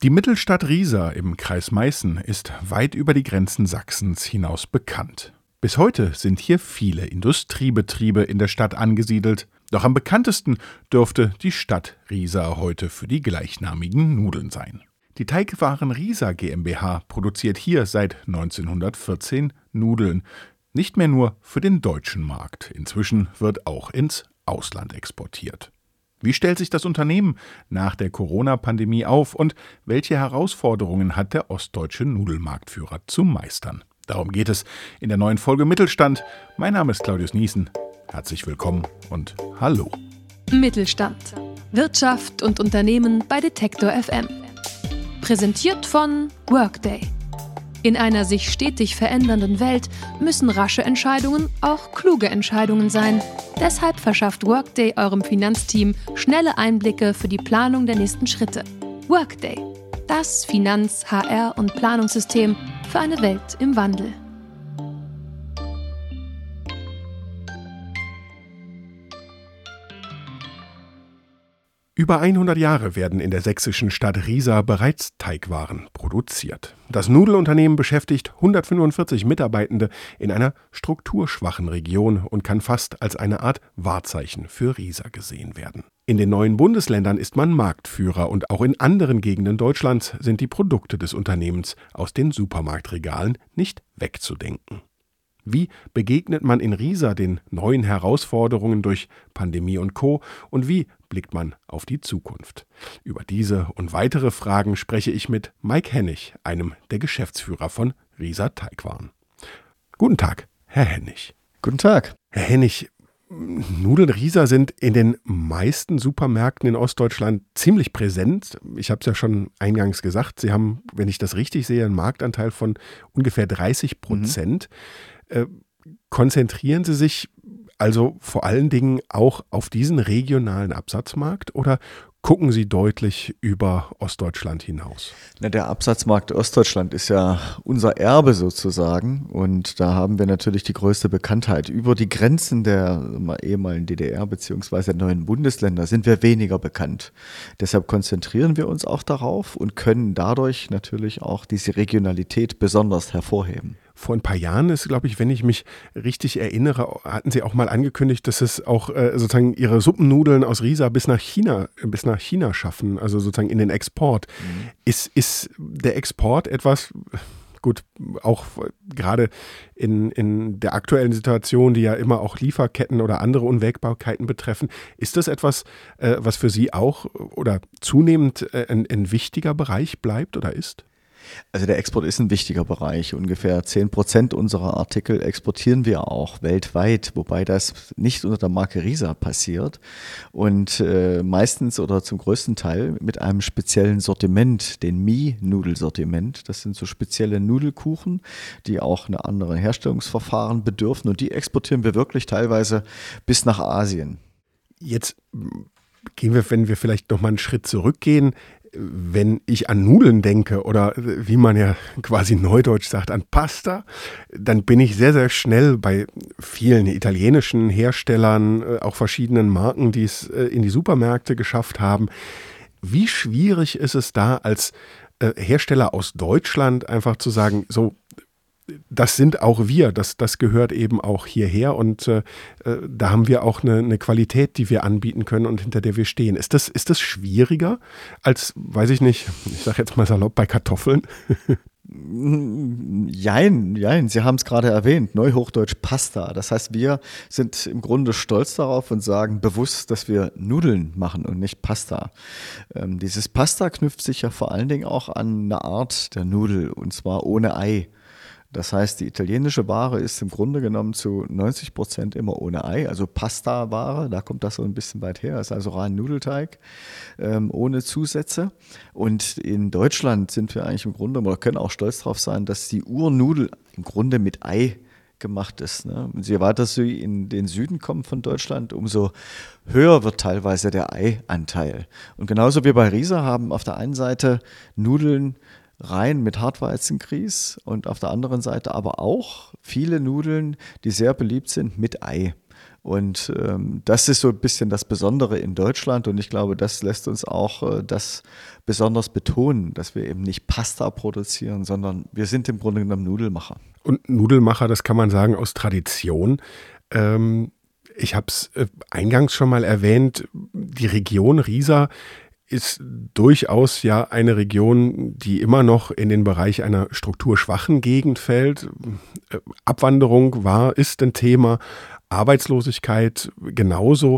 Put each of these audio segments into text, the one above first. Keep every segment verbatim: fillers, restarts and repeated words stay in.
Die Mittelstadt Riesa im Kreis Meißen ist weit über die Grenzen Sachsens hinaus bekannt. Bis heute sind hier viele Industriebetriebe in der Stadt angesiedelt. Doch am bekanntesten dürfte die Stadt Riesa heute für die gleichnamigen Nudeln sein. Die Teigwaren Riesa GmbH produziert hier seit neunzehnhundertvierzehn Nudeln. Nicht mehr nur für den deutschen Markt. Inzwischen wird auch ins Ausland exportiert. Wie stellt sich das Unternehmen nach der Corona-Pandemie auf und welche Herausforderungen hat der ostdeutsche Nudelmarktführer zu meistern? Darum geht es in der neuen Folge Mittelstand. Mein Name ist Claudius Niesen. Herzlich willkommen und hallo. Mittelstand. Wirtschaft und Unternehmen bei Detektor F M. Präsentiert von Workday. In einer sich stetig verändernden Welt müssen rasche Entscheidungen auch kluge Entscheidungen sein. Deshalb verschafft Workday eurem Finanzteam schnelle Einblicke für die Planung der nächsten Schritte. Workday, das Finanz-, H R- und Planungssystem für eine Welt im Wandel. Über hundert Jahre werden in der sächsischen Stadt Riesa bereits Teigwaren produziert. Das Nudelunternehmen beschäftigt hundertfünfundvierzig Mitarbeitende in einer strukturschwachen Region und kann fast als eine Art Wahrzeichen für Riesa gesehen werden. In den neuen Bundesländern ist man Marktführer und auch in anderen Gegenden Deutschlands sind die Produkte des Unternehmens aus den Supermarktregalen nicht wegzudenken. Wie begegnet man in Riesa den neuen Herausforderungen durch Pandemie und Co. und wie blickt man auf die Zukunft? Über diese und weitere Fragen spreche ich mit Mike Hennig, einem der Geschäftsführer von Riesa Teigwaren. Guten Tag, Herr Hennig. Guten Tag. Herr Hennig, Nudeln Riesa sind in den meisten Supermärkten in Ostdeutschland ziemlich präsent. Ich habe es ja schon eingangs gesagt, Sie haben, wenn ich das richtig sehe, einen Marktanteil von ungefähr dreißig Prozent. Mhm. Äh, konzentrieren Sie sich also vor allen Dingen auch auf diesen regionalen Absatzmarkt oder gucken Sie deutlich über Ostdeutschland hinaus? Na, der Absatzmarkt Ostdeutschland ist ja unser Erbe sozusagen und da haben wir natürlich die größte Bekanntheit. Über die Grenzen der ehemaligen D D R bzw. der neuen Bundesländer sind wir weniger bekannt. Deshalb konzentrieren wir uns auch darauf und können dadurch natürlich auch diese Regionalität besonders hervorheben. Vor ein paar Jahren ist, glaube ich, wenn ich mich richtig erinnere, hatten Sie auch mal angekündigt, dass es auch äh, sozusagen Ihre Suppennudeln aus Riesa bis nach China, bis nach China schaffen, also sozusagen in den Export. Mhm. Ist, ist der Export etwas, gut, auch gerade in, in der aktuellen Situation, die ja immer auch Lieferketten oder andere Unwägbarkeiten betreffen, ist das etwas, äh, was für Sie auch oder zunehmend äh, ein, ein wichtiger Bereich bleibt oder ist? Also der Export ist ein wichtiger Bereich. Ungefähr zehn Prozent unserer Artikel exportieren wir auch weltweit, wobei das nicht unter der Marke Riesa passiert und äh, meistens oder zum größten Teil mit einem speziellen Sortiment, den Mie-Nudelsortiment. Das sind so spezielle Nudelkuchen, die auch eine andere Herstellungsverfahren bedürfen und die exportieren wir wirklich teilweise bis nach Asien. Jetzt gehen wir, wenn wir vielleicht noch mal einen Schritt zurückgehen, wenn ich an Nudeln denke oder wie man ja quasi neudeutsch sagt, an Pasta, dann bin ich sehr, sehr schnell bei vielen italienischen Herstellern, auch verschiedenen Marken, die es in die Supermärkte geschafft haben. Wie schwierig ist es da als Hersteller aus Deutschland einfach zu sagen, so, das sind auch wir, das, das gehört eben auch hierher und äh, da haben wir auch eine, eine Qualität, die wir anbieten können und hinter der wir stehen. Ist das, ist das schwieriger als, weiß ich nicht, ich sage jetzt mal salopp, bei Kartoffeln? Jein, jein, Sie haben es gerade erwähnt, Neuhochdeutsch Pasta. Das heißt, wir sind im Grunde stolz darauf und sagen bewusst, dass wir Nudeln machen und nicht Pasta. Ähm, dieses Pasta knüpft sich ja vor allen Dingen auch an eine Art der Nudel und zwar ohne Ei. Das heißt, die italienische Ware ist im Grunde genommen zu neunzig Prozent immer ohne Ei, also Pasta-Ware, da kommt das so ein bisschen weit her, ist also rein Nudelteig, ähm, ohne Zusätze. Und in Deutschland sind wir eigentlich im Grunde, oder können auch stolz darauf sein, dass die Urnudel im Grunde mit Ei gemacht ist. Ne? Und je weiter Sie in den Süden kommen von Deutschland, umso höher wird teilweise der Eianteil. Und genauso wie bei Riesa haben auf der einen Seite Nudeln rein mit Hartweizengrieß und auf der anderen Seite aber auch viele Nudeln, die sehr beliebt sind mit Ei. Und ähm, das ist so ein bisschen das Besondere in Deutschland und ich glaube, das lässt uns auch äh, das besonders betonen, dass wir eben nicht Pasta produzieren, sondern wir sind im Grunde genommen Nudelmacher. Und Nudelmacher, das kann man sagen, aus Tradition. Ähm, ich habe es äh, eingangs schon mal erwähnt, die Region Riesa ist durchaus ja eine Region, die immer noch in den Bereich einer strukturschwachen Gegend fällt. Abwanderung war, ist ein Thema, Arbeitslosigkeit genauso.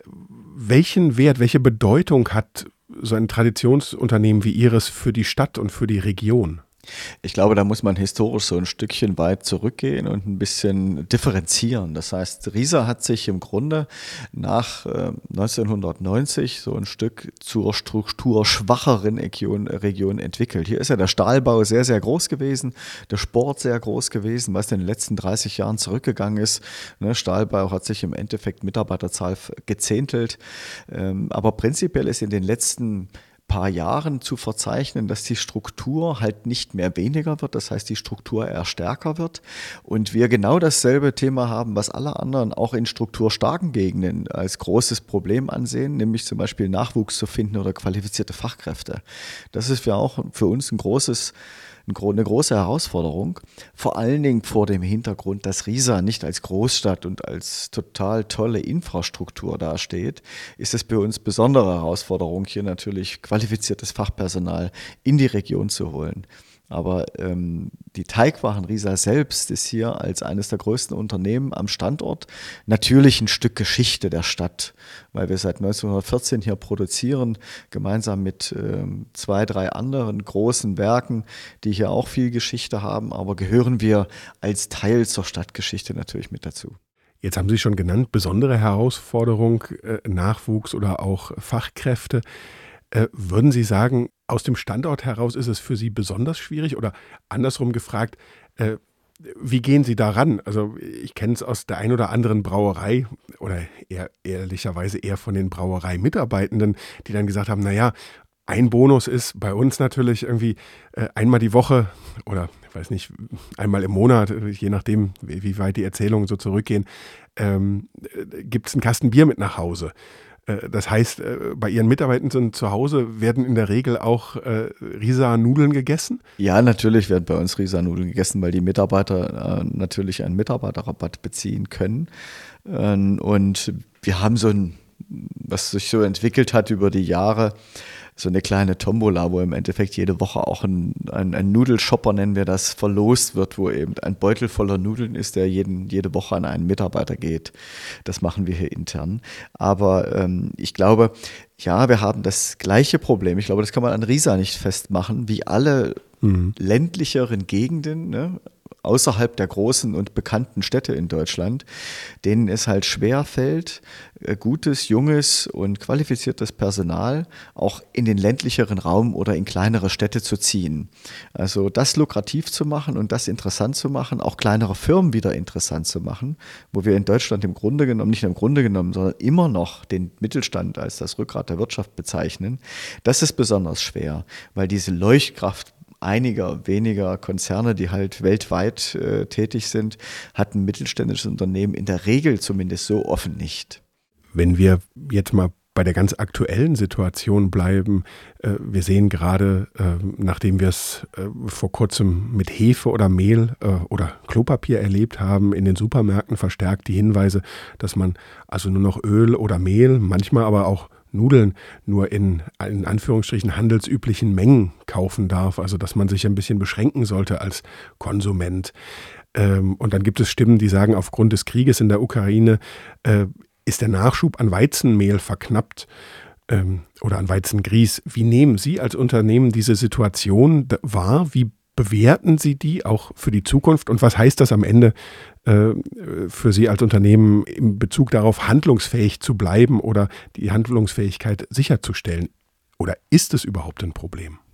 Welchen Wert, welche Bedeutung hat so ein Traditionsunternehmen wie Ihres für die Stadt und für die Region? Ich glaube, da muss man historisch so ein Stückchen weit zurückgehen und ein bisschen differenzieren. Das heißt, Riesa hat sich im Grunde nach äh, neunzehnhundertneunzig so ein Stück zur strukturschwacheren Region, Region entwickelt. Hier ist ja der Stahlbau sehr, sehr groß gewesen, der Sport sehr groß gewesen, was in den letzten dreißig Jahren zurückgegangen ist. Ne, Stahlbau hat sich im Endeffekt Mitarbeiterzahl gezehntelt. Ähm, aber prinzipiell ist in den letzten paar Jahren zu verzeichnen, dass die Struktur halt nicht mehr weniger wird, das heißt die Struktur eher stärker wird und wir genau dasselbe Thema haben, was alle anderen auch in strukturstarken Gegenden als großes Problem ansehen, nämlich zum Beispiel Nachwuchs zu finden oder qualifizierte Fachkräfte. Das ist für auch für uns ein großes eine große Herausforderung, vor allen Dingen vor dem Hintergrund, dass Riesa nicht als Großstadt und als total tolle Infrastruktur dasteht, ist es bei uns besondere Herausforderung, hier natürlich qualifiziertes Fachpersonal in die Region zu holen. Aber ähm, die Teigwaren Riesa selbst ist hier als eines der größten Unternehmen am Standort natürlich ein Stück Geschichte der Stadt, weil wir seit neunzehnhundertvierzehn hier produzieren, gemeinsam mit ähm, zwei, drei anderen großen Werken, die hier auch viel Geschichte haben, aber gehören wir als Teil zur Stadtgeschichte natürlich mit dazu. Jetzt haben Sie schon genannt, besondere Herausforderung, äh, Nachwuchs oder auch Fachkräfte. Äh, würden Sie sagen, aus dem Standort heraus ist es für Sie besonders schwierig oder andersrum gefragt, äh, wie gehen Sie daran? Also ich kenne es aus der ein oder anderen Brauerei oder eher, ehrlicherweise eher von den Brauereimitarbeitenden, die dann gesagt haben, naja, ein Bonus ist bei uns natürlich irgendwie äh, einmal die Woche oder ich weiß nicht, einmal im Monat, je nachdem, wie, wie weit die Erzählungen so zurückgehen, ähm, gibt es einen Kasten Bier mit nach Hause. Das heißt, bei Ihren Mitarbeitern zu Hause werden in der Regel auch äh, Riesa-Nudeln gegessen? Ja, natürlich werden bei uns Riesa-Nudeln gegessen, weil die Mitarbeiter äh, natürlich einen Mitarbeiterrabatt beziehen können. Ähm, und wir haben so ein, was sich so entwickelt hat über die Jahre, so eine kleine Tombola, wo im Endeffekt jede Woche auch ein, ein, ein Nudelshopper, nennen wir das, verlost wird, wo eben ein Beutel voller Nudeln ist, der jeden, jede Woche an einen Mitarbeiter geht. Das machen wir hier intern. Aber ähm, ich glaube, ja, wir haben das gleiche Problem. Ich glaube, das kann man an Riesa nicht festmachen, wie alle mhm. ländlicheren Gegenden, ne? Außerhalb der großen und bekannten Städte in Deutschland, denen es halt schwer fällt, gutes, junges und qualifiziertes Personal auch in den ländlicheren Raum oder in kleinere Städte zu ziehen. Also das lukrativ zu machen und das interessant zu machen, auch kleinere Firmen wieder interessant zu machen, wo wir in Deutschland im Grunde genommen, nicht nur im Grunde genommen, sondern immer noch den Mittelstand als das Rückgrat der Wirtschaft bezeichnen, das ist besonders schwer, weil diese Leuchtkraft einiger weniger Konzerne, die halt weltweit äh, tätig sind, hat ein mittelständisches Unternehmen in der Regel zumindest so offen nicht. Wenn wir jetzt mal bei der ganz aktuellen Situation bleiben, äh, wir sehen gerade, äh, nachdem wir es äh, vor kurzem mit Hefe oder Mehl äh, oder Klopapier erlebt haben, in den Supermärkten verstärkt die Hinweise, dass man also nur noch Öl oder Mehl, manchmal aber auch Nudeln nur in, in Anführungsstrichen handelsüblichen Mengen kaufen darf, also dass man sich ein bisschen beschränken sollte als Konsument. Ähm, und dann gibt es Stimmen, die sagen, aufgrund des Krieges in der Ukraine äh, ist der Nachschub an Weizenmehl verknappt ähm, oder an Weizengrieß. Wie nehmen Sie als Unternehmen diese Situation wahr? Wie bewerten Sie die auch für die Zukunft? Und was heißt das am Ende äh, für Sie als Unternehmen in Bezug darauf, handlungsfähig zu bleiben oder die Handlungsfähigkeit sicherzustellen? Oder ist es überhaupt ein Problem?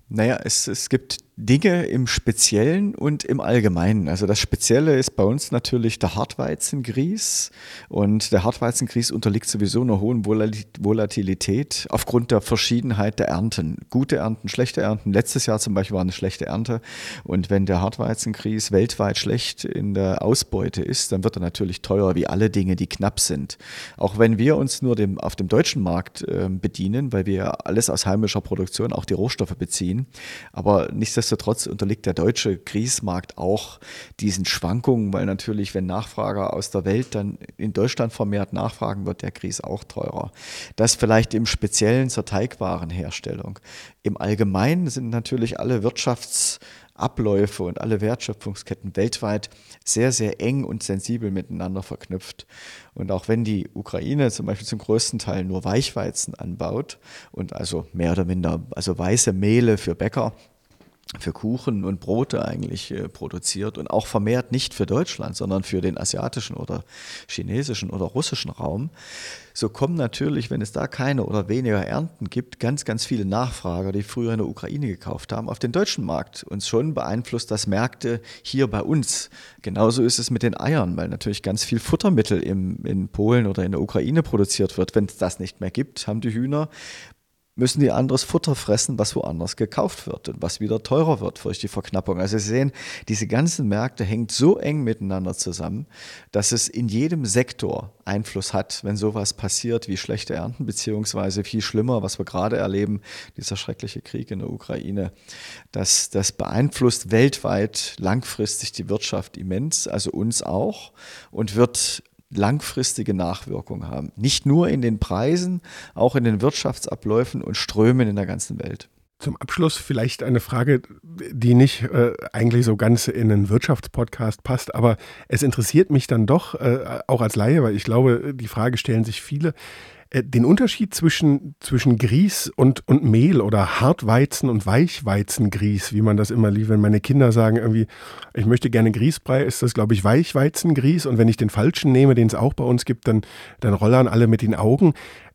Naja, es, es gibt Dinge im Speziellen und im Allgemeinen. Also das Spezielle ist bei uns natürlich der Hartweizengrieß, und der Hartweizengrieß unterliegt sowieso einer hohen Volatilität aufgrund der Verschiedenheit der Ernten. Gute Ernten, schlechte Ernten. Letztes Jahr zum Beispiel war eine schlechte Ernte, und wenn der Hartweizengrieß weltweit schlecht in der Ausbeute ist, dann wird er natürlich teuer, wie alle Dinge, die knapp sind. Auch wenn wir uns nur dem, auf dem deutschen Markt äh, bedienen, weil wir alles aus heimischer Produktion, auch die Rohstoffe beziehen, aber nichtsdestotrotz Nichtsdestotrotz unterliegt der deutsche Grießmarkt auch diesen Schwankungen, weil natürlich, wenn Nachfrager aus der Welt dann in Deutschland vermehrt nachfragen, wird der Grieß auch teurer. Das vielleicht im Speziellen zur Teigwarenherstellung. Im Allgemeinen sind natürlich alle Wirtschaftsabläufe und alle Wertschöpfungsketten weltweit sehr, sehr eng und sensibel miteinander verknüpft. Und auch wenn die Ukraine zum Beispiel zum größten Teil nur Weichweizen anbaut und also mehr oder minder, also weiße Mehle für Bäcker, für Kuchen und Brote eigentlich äh, produziert und auch vermehrt nicht für Deutschland, sondern für den asiatischen oder chinesischen oder russischen Raum, so kommen natürlich, wenn es da keine oder weniger Ernten gibt, ganz, ganz viele Nachfrager, die früher in der Ukraine gekauft haben, auf den deutschen Markt. Und schon beeinflusst das Märkte hier bei uns. Genauso ist es mit den Eiern, weil natürlich ganz viel Futtermittel im, in Polen oder in der Ukraine produziert wird. Wenn es das nicht mehr gibt, haben die Hühner müssen die anderes Futter fressen, was woanders gekauft wird und was wieder teurer wird durch die Verknappung. Also Sie sehen, diese ganzen Märkte hängen so eng miteinander zusammen, dass es in jedem Sektor Einfluss hat, wenn sowas passiert wie schlechte Ernten, beziehungsweise viel schlimmer, was wir gerade erleben, dieser schreckliche Krieg in der Ukraine. Das, das beeinflusst weltweit langfristig die Wirtschaft immens, also uns auch, und wird langfristige Nachwirkungen haben. Nicht nur in den Preisen, auch in den Wirtschaftsabläufen und Strömen in der ganzen Welt. Zum Abschluss vielleicht eine Frage, die nicht äh, eigentlich so ganz in einen Wirtschaftspodcast passt, aber es interessiert mich dann doch, äh, auch als Laie, weil ich glaube, die Frage stellen sich viele, äh, den Unterschied zwischen, zwischen Grieß und, und Mehl oder Hartweizen und Weichweizengrieß, wie man das immer liebt, wenn meine Kinder sagen irgendwie, ich möchte gerne Grießbrei, ist das, glaube ich, Weichweizengrieß, und wenn ich den falschen nehme, den es auch bei uns gibt, dann, dann rollern alle mit den Augen.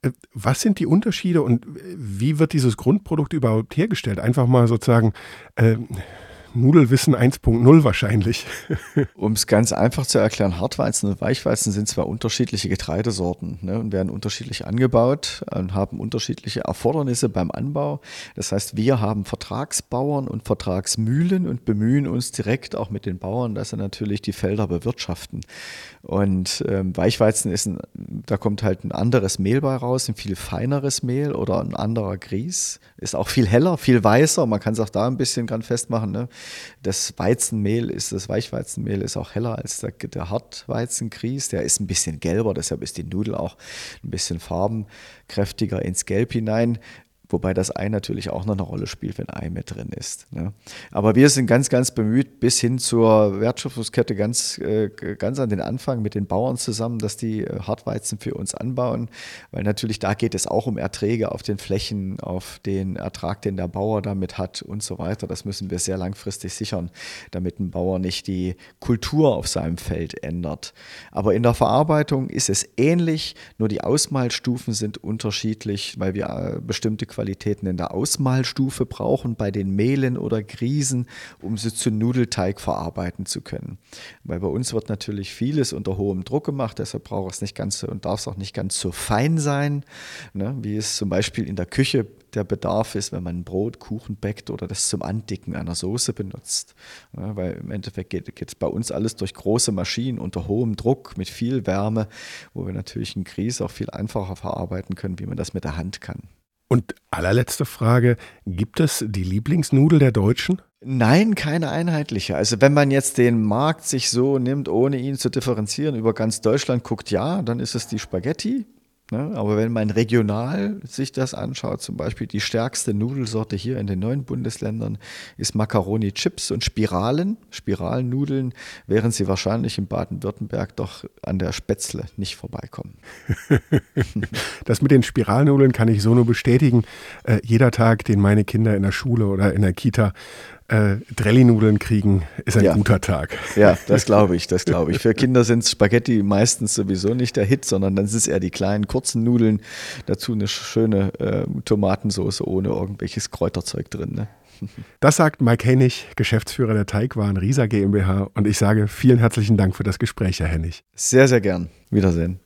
Was sind die Unterschiede und wie wird dieses Grundprodukt überhaupt hergestellt? Einfach mal sozusagen äh, Nudelwissen eins Punkt null wahrscheinlich. Um es ganz einfach zu erklären, Hartweizen und Weichweizen sind zwei unterschiedliche Getreidesorten, ne, und werden unterschiedlich angebaut und haben unterschiedliche Erfordernisse beim Anbau. Das heißt, wir haben Vertragsbauern und Vertragsmühlen und bemühen uns direkt auch mit den Bauern, dass sie natürlich die Felder bewirtschaften. Und ähm, Weichweizen ist, ein, da kommt halt ein anderes Mehl bei raus, ein viel feineres Mehl oder ein anderer Grieß. Ist auch viel heller, viel weißer. Man kann es auch da ein bisschen dran festmachen, ne? Das Weizenmehl ist, das Weichweizenmehl ist auch heller als der, der Hartweizengrieß. Der ist ein bisschen gelber, deshalb ist die Nudel auch ein bisschen farbenkräftiger ins Gelb hinein. Wobei das Ei natürlich auch noch eine Rolle spielt, wenn Ei mit drin ist. Ne? Aber wir sind ganz, ganz bemüht, bis hin zur Wertschöpfungskette ganz, äh, ganz an den Anfang mit den Bauern zusammen, dass die äh, Hartweizen für uns anbauen. Weil natürlich da geht es auch um Erträge auf den Flächen, auf den Ertrag, den der Bauer damit hat und so weiter. Das müssen wir sehr langfristig sichern, damit ein Bauer nicht die Kultur auf seinem Feld ändert. Aber in der Verarbeitung ist es ähnlich, nur die Ausmalstufen sind unterschiedlich, weil wir äh, bestimmte Qualitäten in der Ausmalstufe brauchen bei den Mehlen oder Grießen, um sie zu Nudelteig verarbeiten zu können. Weil bei uns wird natürlich vieles unter hohem Druck gemacht, deshalb braucht es nicht ganz so und darf es auch nicht ganz so fein sein, ne, wie es zum Beispiel in der Küche der Bedarf ist, wenn man Brot, Kuchen backt oder das zum Andicken einer Soße benutzt. Ja, weil im Endeffekt geht, geht es bei uns alles durch große Maschinen unter hohem Druck mit viel Wärme, wo wir natürlich einen Grieß auch viel einfacher verarbeiten können, wie man das mit der Hand kann. Und allerletzte Frage, gibt es die Lieblingsnudel der Deutschen? Nein, keine einheitliche. Also wenn man jetzt den Markt sich so nimmt, ohne ihn zu differenzieren, über ganz Deutschland guckt, ja, dann ist es die Spaghetti. Ne? Aber wenn man regional sich das anschaut, zum Beispiel die stärkste Nudelsorte hier in den neuen Bundesländern ist Macaroni Chips und Spiralen, Spiralnudeln, während sie wahrscheinlich in Baden-Württemberg doch an der Spätzle nicht vorbeikommen. Das mit den Spiralnudeln kann ich so nur bestätigen. Äh, jeder Tag, den meine Kinder in der Schule oder in der Kita äh, Drelli-Nudeln kriegen, ist ein ja. guter Tag. Ja, das glaube ich, das glaube ich. Für Kinder sind Spaghetti meistens sowieso nicht der Hit, sondern dann sind es eher die kleinen, kurzen Nudeln. Dazu eine schöne äh, Tomatensauce ohne irgendwelches Kräuterzeug drin. Ne? Das sagt Mike Hennig, Geschäftsführer der Teigwaren Riesa GmbH. Und ich sage vielen herzlichen Dank für das Gespräch, Herr Hennig. Sehr, sehr gern. Wiedersehen.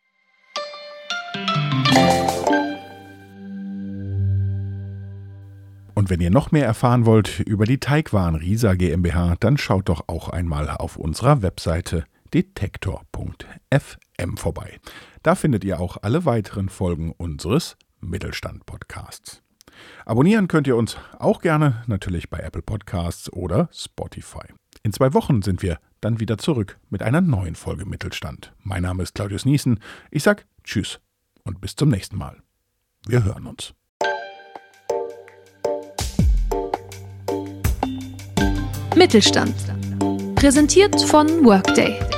Und wenn ihr noch mehr erfahren wollt über die Teigwaren Riesa GmbH, dann schaut doch auch einmal auf unserer Webseite detektor punkt f m vorbei. Da findet ihr auch alle weiteren Folgen unseres Mittelstand-Podcasts. Abonnieren könnt ihr uns auch gerne, natürlich bei Apple Podcasts oder Spotify. In zwei Wochen sind wir dann wieder zurück mit einer neuen Folge Mittelstand. Mein Name ist Claudius Niesen. Ich sag Tschüss und bis zum nächsten Mal. Wir hören uns. Mittelstand. Präsentiert von Workday.